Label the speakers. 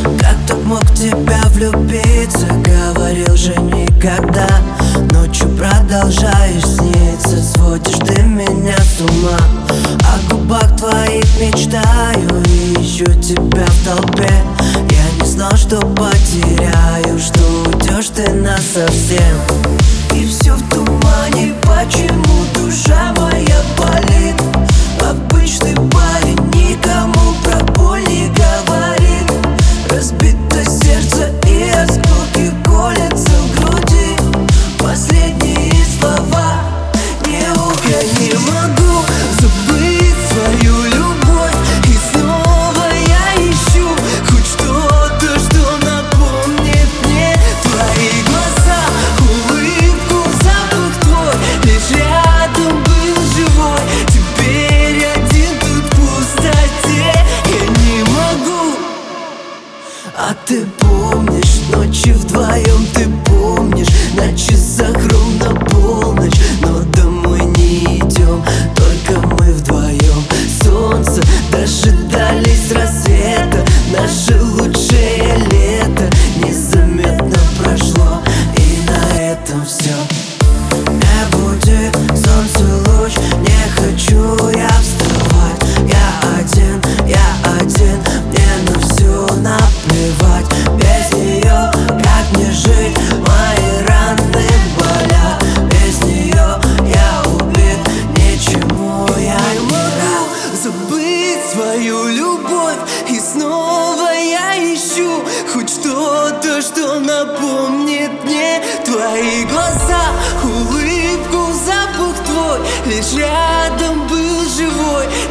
Speaker 1: Как так мог в тебя влюбиться? Говорил же никогда. Ночью продолжаешь сниться, сводишь ты меня с ума. О губах твоих мечтаю и ищу тебя в толпе. Я не знал, что потеряю, что уйдешь ты насовсем. И все в тумане, почему душа моя болит? Обычный парень никому про боль не говорит. Разбито сердце и осколки колятся в груди. Последние слова не уходят. Я не могу забыть свою любовь, и снова я ищу хоть что-то, что напомнит мне твои глаза, улыбку, запах твой. Лишь рядом был живой, теперь один тут в пустоте. Я не могу. А ты помнишь ночи вдвоем, ты помнишь на часах ровно полночь, но домой не идем, только мы вдвоем. Солнце дожидались рассвета, наше лучшее лето незаметно прошло, и на этом все. Не буди, солнце луч, не хочу я вставать. Я один, мне на все наплевать. Без нее как мне жить, мои раны болят. Без нее я убит, ничему я не могу забыть свою любовь, и снова я ищу хоть что-то, что напомнит мне твои глаза, улыбку, запах твой. Лишь рядом был живой,